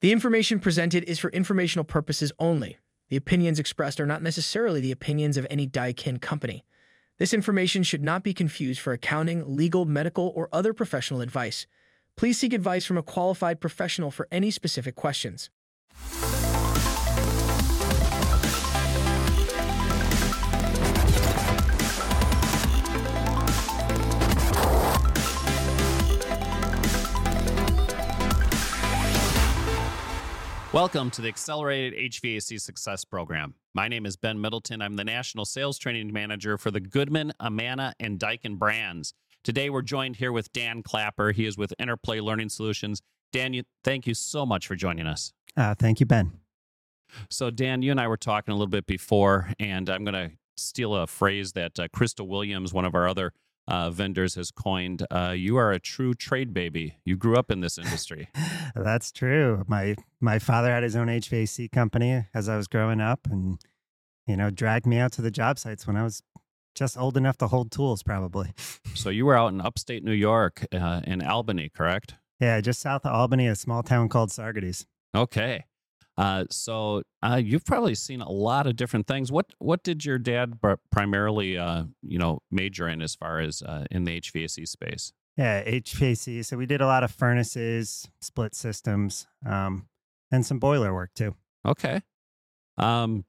The information presented is for informational purposes only. The opinions expressed are not necessarily the opinions of any Daikin company. This information should not be confused for accounting, legal, medical, or other professional advice. Please seek advice from a qualified professional for any specific questions. Welcome to the Accelerated HVAC Success Program. My name is Ben Middleton. I'm the National Sales Training Manager for the Goodman, Amana, and Daikin brands. Today, we're joined here with Dan Clapper. He is with Interplay Learning Solutions. Dan, thank you so much for joining us. Thank you, Ben. So, Dan, you and I were talking a little bit before, and I'm going to steal a phrase that Crystal Williams, one of our other vendors, has coined. You are a true trade baby. You grew up in this industry. That's true. My father had his own HVAC company as I was growing up, and dragged me out to the job sites when I was just old enough to hold tools, probably. So you were out in upstate New York, in Albany, correct? Yeah, just south of Albany, a small town called Saugerties. Okay. So you've probably seen a lot of different things. What did your dad primarily, major in as far as in the HVAC space? Yeah, HVAC. So we did a lot of furnaces, split systems, and some boiler work too. Okay. And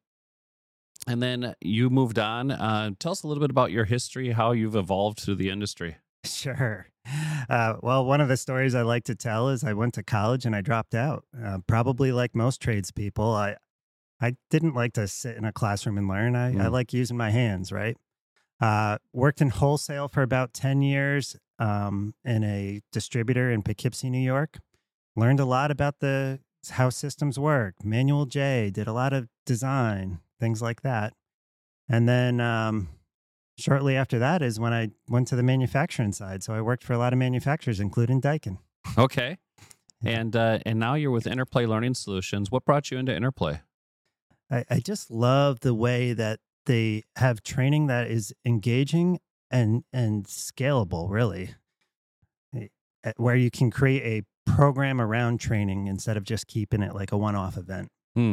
then you moved on. Tell us a little bit about your history, how you've evolved through the industry. Sure. Well, one of the stories I like to tell is I went to college and I dropped out. Probably like most tradespeople, I didn't like to sit in a classroom and learn. I like using my hands, right? Worked in wholesale for about 10 years in a distributor in Poughkeepsie, New York. Learned a lot about how systems work. Manual J, did a lot of design, things like that. And then shortly after that is when I went to the manufacturing side. So I worked for a lot of manufacturers, including Daikin. Okay. And now you're with Interplay Learning Solutions. What brought you into Interplay? I just love the way that they have training that is engaging and scalable, really, where you can create a program around training instead of just keeping it like a one-off event.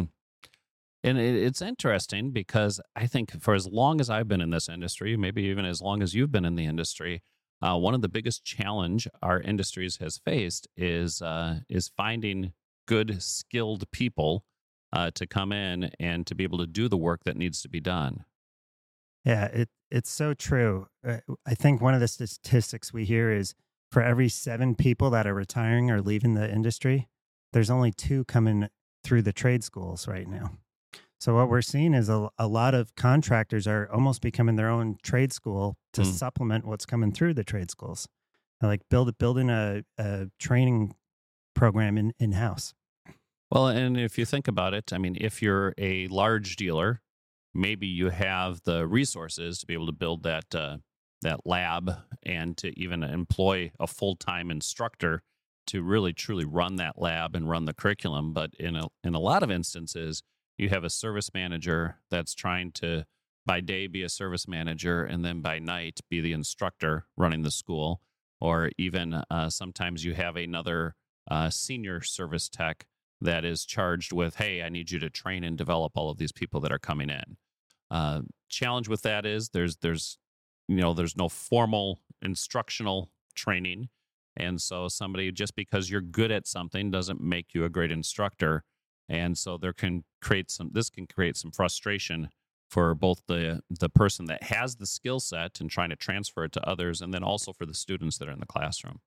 And it's interesting because I think for as long as I've been in this industry, maybe even as long as you've been in the industry, one of the biggest challenge our industries has faced is finding good, skilled people to come in and to be able to do the work that needs to be done. Yeah, it's so true. I think one of the statistics we hear is for every 7 people that are retiring or leaving the industry, there's only 2 coming through the trade schools right now. So what we're seeing is a lot of contractors are almost becoming their own trade school to supplement what's coming through the trade schools. Like building a training program in-house. Well, and if you think about it, I mean, if you're a large dealer, maybe you have the resources to be able to build that lab and to even employ a full-time instructor to really truly run that lab and run the curriculum. But in a lot of instances, you have a service manager that's trying to, by day, be a service manager, and then by night, be the instructor running the school. Or even sometimes you have another senior service tech that is charged with, hey, I need you to train and develop all of these people that are coming in. Challenge with that is there's no formal instructional training. And so somebody, just because you're good at something doesn't make you a great instructor. And so this can create some frustration for both the person that has the skill set and trying to transfer it to others, and then also for the students that are in the classroom.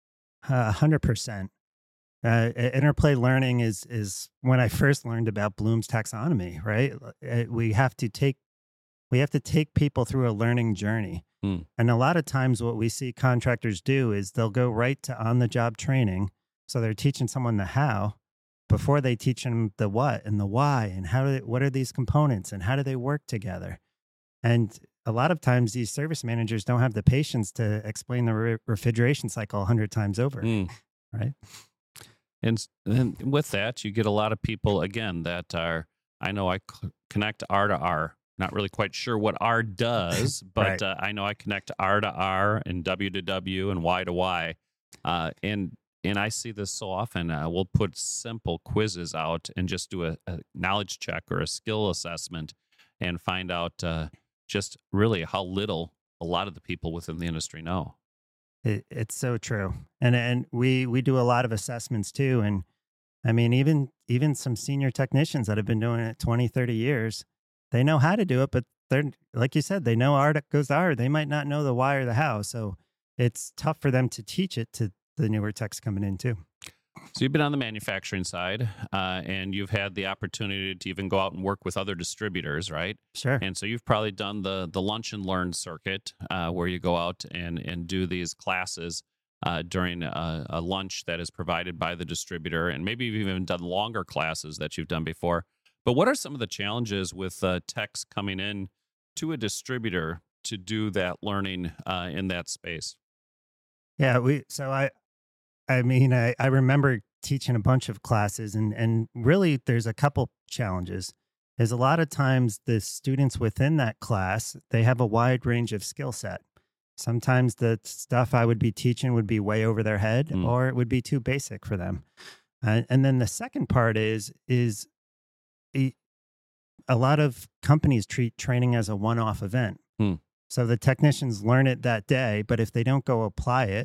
100%. Interplay learning is when I first learned about Bloom's taxonomy, right? We have to take people through a learning journey. And a lot of times what we see contractors do is they'll go right to on-the-job training. So they're teaching someone the how before they teach them the what and the why and what are these components and how do they work together. And a lot of times these service managers don't have the patience to explain the refrigeration cycle 100 times over, right? And with that, you get a lot of people, again, that are, I know I connect R to R. Not really quite sure what R does, but right. I know I connect R to R and W to W and Y to Y. And and I see this so often. We'll put simple quizzes out and just do a knowledge check or a skill assessment and find out just really how little a lot of the people within the industry know. It's so true. And we do a lot of assessments too. And I mean, even some senior technicians that have been doing it 20, 30 years, they know how to do it, but they're, like you said, they know R goes to R. They might not know the why or the how. So it's tough for them to teach it to the newer techs coming in too. So you've been on the manufacturing side, and you've had the opportunity to even go out and work with other distributors, right? Sure. And so you've probably done the lunch and learn circuit, where you go out and do these classes during a lunch that is provided by the distributor, and maybe you've even done longer classes that you've done before. But what are some of the challenges with techs coming in to a distributor to do that learning in that space? Yeah, I remember teaching a bunch of classes, and really there's a couple challenges. Is a lot of times the students within that class, they have a wide range of skill set. Sometimes the stuff I would be teaching would be way over their head, or it would be too basic for them. And then the second part is a lot of companies treat training as a one-off event. So the technicians learn it that day, but if they don't go apply it,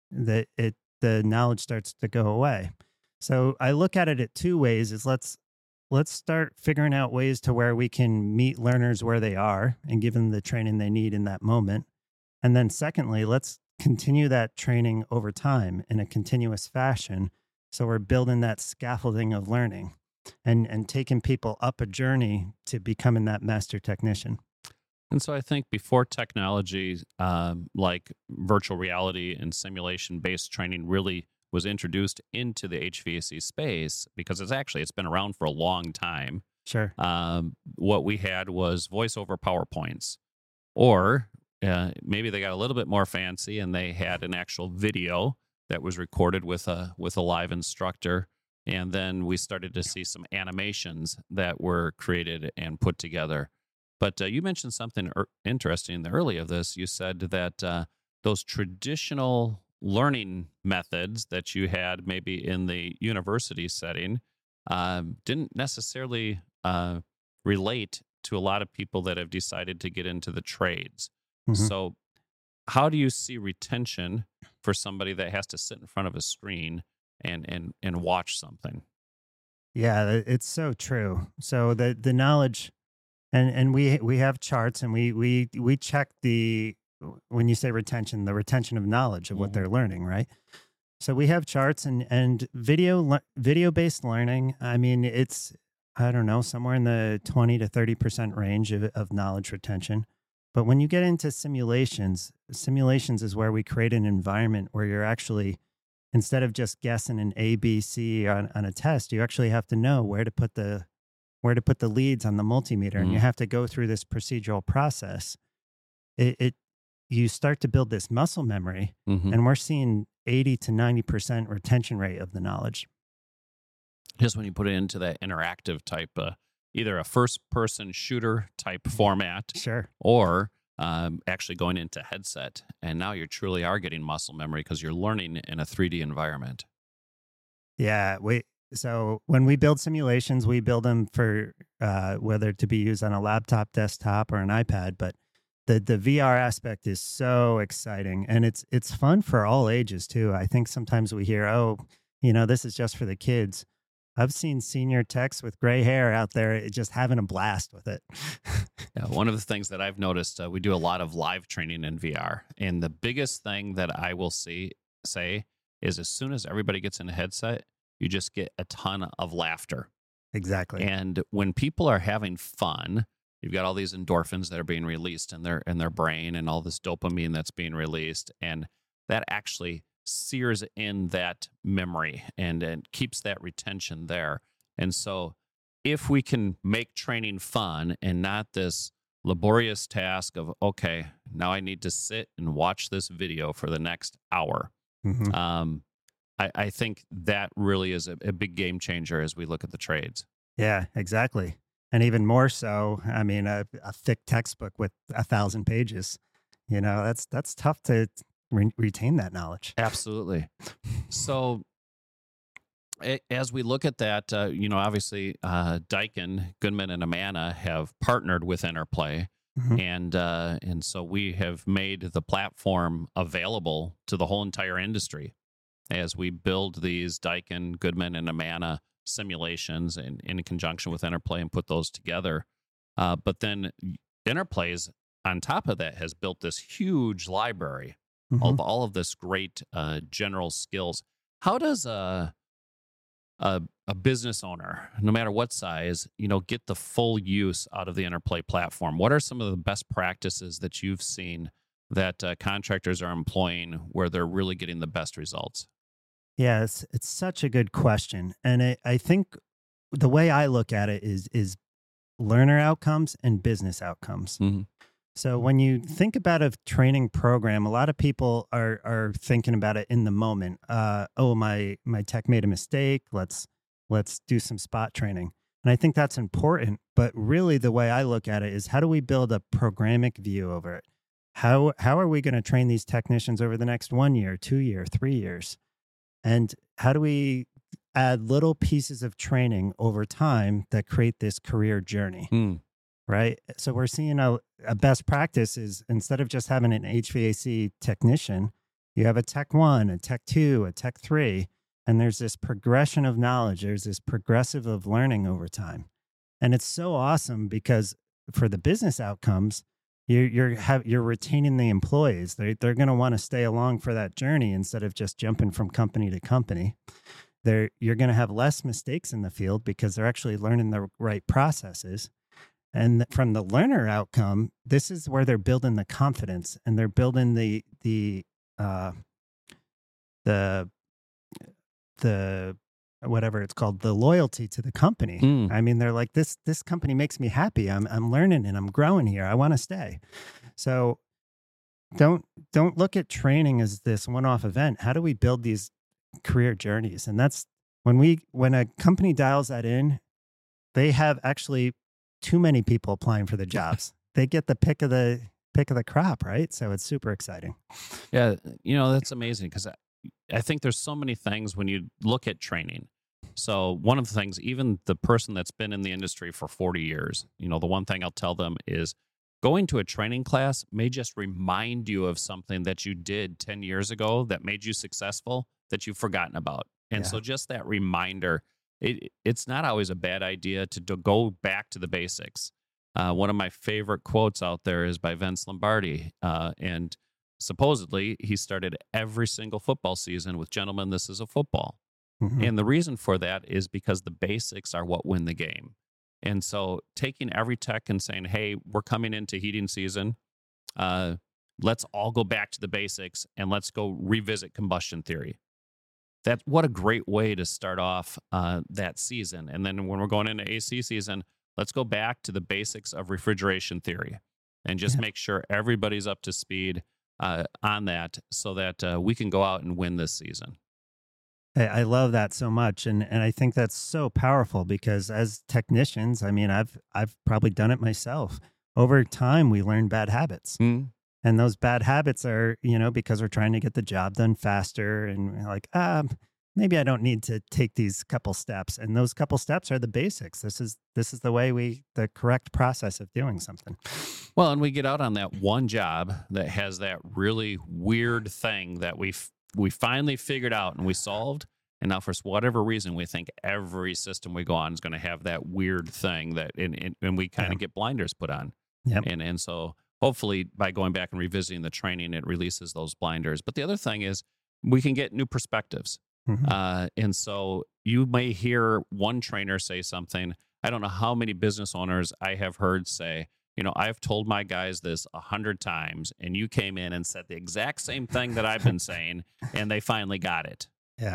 the knowledge starts to go away. So I look at it two ways: is let's start figuring out ways to where we can meet learners where they are and give them the training they need in that moment. And then secondly, let's continue that training over time in a continuous fashion. So we're building that scaffolding of learning and taking people up a journey to becoming that master technician. And so I think before technology like virtual reality and simulation-based training really was introduced into the HVAC space, because it's been around for a long time. Sure. What we had was voice over PowerPoints, or maybe they got a little bit more fancy and they had an actual video that was recorded with a live instructor. And then we started to see some animations that were created and put together. But you mentioned something interesting in the early of this. You said that those traditional learning methods that you had maybe in the university setting didn't necessarily relate to a lot of people that have decided to get into the trades. So how do you see retention for somebody that has to sit in front of a screen and watch something? Yeah, it's so true. So the knowledge, and we have charts, and we check when you say retention, the retention of knowledge of what they're learning, right? So we have charts and video based learning. I mean, it's, I don't know, somewhere in the 20 to 30% range of knowledge retention. But when you get into simulations is where we create an environment where you're actually, instead of just guessing an A, B, C on a test, you actually have to know where to put the leads on the multimeter, and you have to go through this procedural process. You start to build this muscle memory, and we're seeing 80 to 90% retention rate of the knowledge. Just when you put it into that interactive type, either a first-person shooter type format, sure, or actually going into headset, and now you truly are getting muscle memory because you're learning in a 3D environment. Yeah, so when we build simulations, we build them for whether to be used on a laptop, desktop, or an iPad. But the VR aspect is so exciting, and it's fun for all ages too. I think sometimes we hear, oh, this is just for the kids. I've seen senior techs with gray hair out there just having a blast with it. Yeah, one of the things that I've noticed, we do a lot of live training in VR. And the biggest thing that I will say is as soon as everybody gets in a headset, you just get a ton of laughter. Exactly. And when people are having fun, you've got all these endorphins that are being released in their brain, and all this dopamine that's being released. And that actually sears in that memory and keeps that retention there. And so if we can make training fun and not this laborious task of, okay, now I need to sit and watch this video for the next hour, I think that really is a big game changer as we look at the trades. Yeah, exactly. And even more so, I mean, a thick textbook with 1,000 pages, that's tough to retain that knowledge. Absolutely. So as we look at that, obviously Daikin, Goodman, and Amana have partnered with Interplay. And so we have made the platform available to the whole entire industry as we build these Daikin, Goodman, and Amana simulations in conjunction with Interplay and put those together. But then Interplays on top of that has built this huge library of all of this great general skills. How does a business owner, no matter what size, get the full use out of the Interplay platform? What are some of the best practices that you've seen that contractors are employing where they're really getting the best results? Yeah, it's such a good question. And I think the way I look at it is learner outcomes and business outcomes. So when you think about a training program, a lot of people are thinking about it in the moment. My tech made a mistake. Let's do some spot training. And I think that's important. But really the way I look at it is, how do we build a programmatic view over it? How are we going to train these technicians over the next 1 year, 2 year, 3 years? And how do we add little pieces of training over time that create this career journey? Right. So we're seeing a best practice is, instead of just having an HVAC technician, you have a tech 1, a tech 2, a tech 3, and there's this progression of knowledge. There's this progressive of learning over time. And it's so awesome because for the business outcomes, you're retaining the employees. They're going to want to stay along for that journey instead of just jumping from company to company. You're going to have less mistakes in the field because they're actually learning the right processes. And from the learner outcome, this is where they're building the confidence, and they're building the whatever it's called, the loyalty to the company. I mean, they're like, this company makes me happy. I'm learning and I'm growing here. I want to stay. So don't look at training as this one-off event. How do we build these career journeys? And that's when a company dials that in, they have actually too many people applying for the jobs. They get the pick of the crop, right? So it's super exciting. Yeah, that's amazing, because I think there's so many things when you look at training. So one of the things, even the person that's been in the industry for 40 years, the one thing I'll tell them is going to a training class may just remind you of something that you did 10 years ago that made you successful that you've forgotten about. And so just that reminder, it's not always a bad idea to go back to the basics. One of my favorite quotes out there is by Vince Lombardi. And supposedly he started every single football season with, "Gentlemen, this is a football." And the reason for that is because the basics are what win the game. And so taking every tech and saying, "Hey, we're coming into heating season. Let's all go back to the basics and let's go revisit combustion theory." What a great way to start off that season. And then when we're going into AC season, let's go back to the basics of refrigeration theory and just make sure everybody's up to speed on that, so that we can go out and win this season. I love that so much. And I think that's so powerful because as technicians, I mean, I've probably done it myself. Over time, we learn bad habits. And those bad habits are, because we're trying to get the job done faster, and we're like, maybe I don't need to take these couple steps. And those couple steps are the basics. This is the correct process of doing something. Well, and we get out on that one job that has that really weird thing that we finally figured out and we solved. And now for whatever reason, we think every system we go on is going to have that weird thing and we kind of get blinders put on. And so hopefully by going back and revisiting the training, it releases those blinders. But the other thing is we can get new perspectives. And so you may hear one trainer say something. I don't know how many business owners I have heard say, I've told my guys this 100 times, and you came in and said the exact same thing that I've been saying, and they finally got it.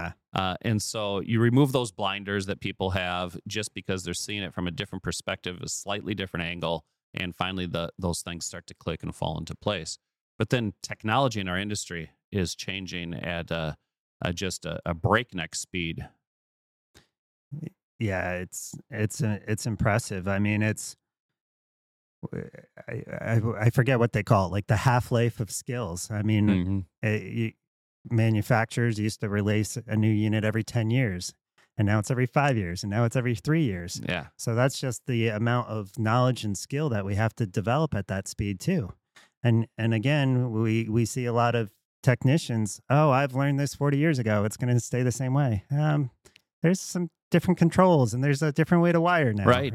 And so you remove those blinders that people have just because they're seeing it from a different perspective, a slightly different angle. And finally, those things start to click and fall into place. But then technology in our industry is changing at just a breakneck speed. Yeah, it's impressive. I mean, I forget what they call it, like the half-life of skills. I mean, manufacturers used to release a new unit every 10 years, and now it's every 5 years, and now it's every 3 years. Yeah. So that's just the amount of knowledge and skill that we have to develop at that speed too. And again, we see a lot of technicians, oh, I've learned this 40 years ago, it's going to stay the same way. There's some different controls and there's a different way to wire now. Right.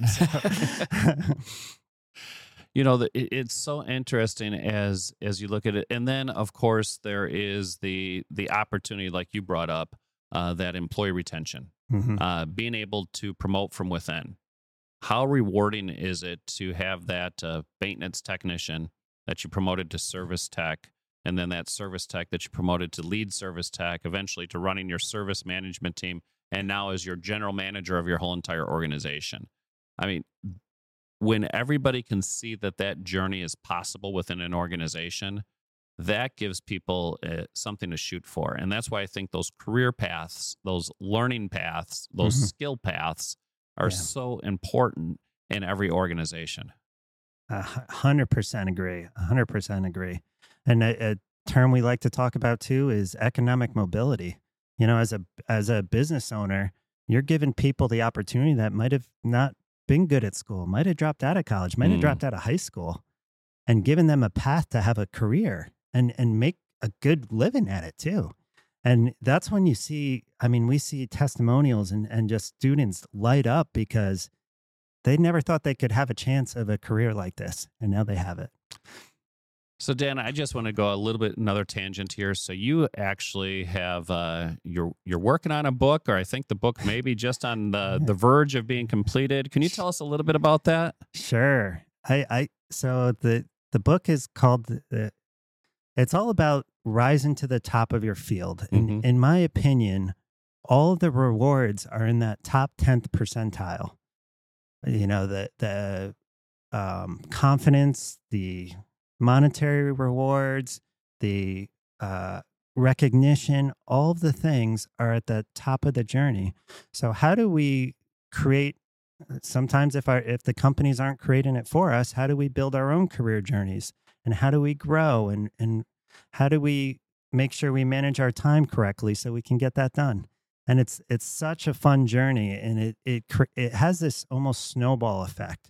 You know, it's so interesting as you look at it. And then, of course, there is the opportunity, like you brought up, that employee retention, being able to promote from within. How rewarding is it to have that maintenance technician that you promoted to service tech, and then that service tech that you promoted to lead service tech, eventually to running your service management team, and now as your general manager of your whole entire organization? I mean, when everybody can see that journey is possible within an organization, that gives people something to shoot for. And that's why I think those career paths, those learning paths, those skill paths are so important in every organization. 100% agree. 100% agree. And a term we like to talk about too is economic mobility. You know, as a business owner, you're giving people the opportunity that might have not been good at school, might have dropped out of college, might have dropped out of high school, and giving them a path to have a career and make a good living at it too. And that's when you see, I mean, we see testimonials and just students light up because they never thought they could have a chance of a career like this, and now they have it. So, Dan, I just want to go a little bit another tangent here. So, you actually have you're working on a book, or I think the book may be just on the verge of being completed. Can you tell us a little bit about that? Sure. So the book is called it's all about rising to the top of your field. And in my opinion, all of the rewards are in that top 10th percentile. You know, the confidence, the monetary rewards, the recognition, all of the things are at the top of the journey. So how do we create, sometimes if the companies aren't creating it for us, how do we build our own career journeys? And how do we grow? And how do we make sure we manage our time correctly so we can get that done? And it's such a fun journey, and it has this almost snowball effect.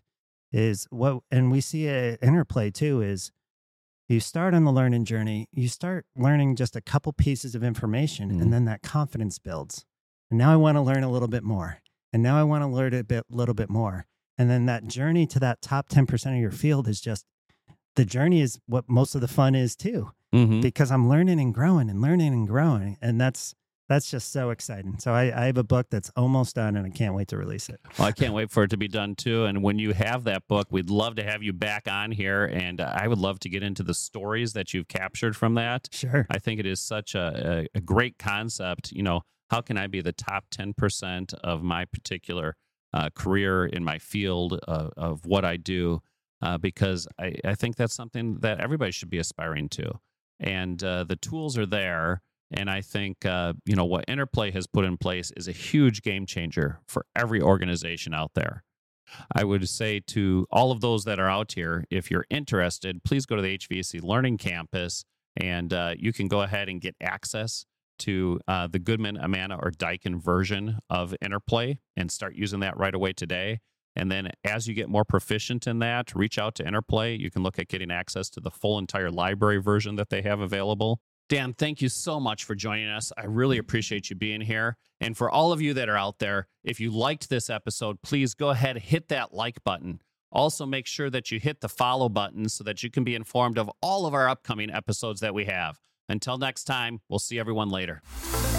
And we see at Interplay too, is you start on the learning journey, you start learning just a couple pieces of information, and then that confidence builds. And now I want to learn a little bit more. And now I want to learn a little bit more. And then that journey to that top 10% of your field is just, the journey is what most of the fun is too, because I'm learning and growing and learning and growing. And that's just so exciting. So I have a book that's almost done, and I can't wait to release it. Well, I can't wait for it to be done too. And when you have that book, we'd love to have you back on here. And I would love to get into the stories that you've captured from that. Sure. I think it is such a great concept. You know, how can I be the top 10% of my particular career in my field of what I do? Because I think that's something that everybody should be aspiring to. And the tools are there. And I think, what Interplay has put in place is a huge game changer for every organization out there. I would say to all of those that are out here, if you're interested, please go to the HVAC Learning Campus, and you can go ahead and get access to the Goodman, Amana, or Daikin version of Interplay and start using that right away today. And then as you get more proficient in that, reach out to Interplay. You can look at getting access to the full entire library version that they have available. Dan, thank you so much for joining us. I really appreciate you being here. And for all of you that are out there, if you liked this episode, please go ahead and hit that like button. Also, make sure that you hit the follow button so that you can be informed of all of our upcoming episodes that we have. Until next time, we'll see everyone later.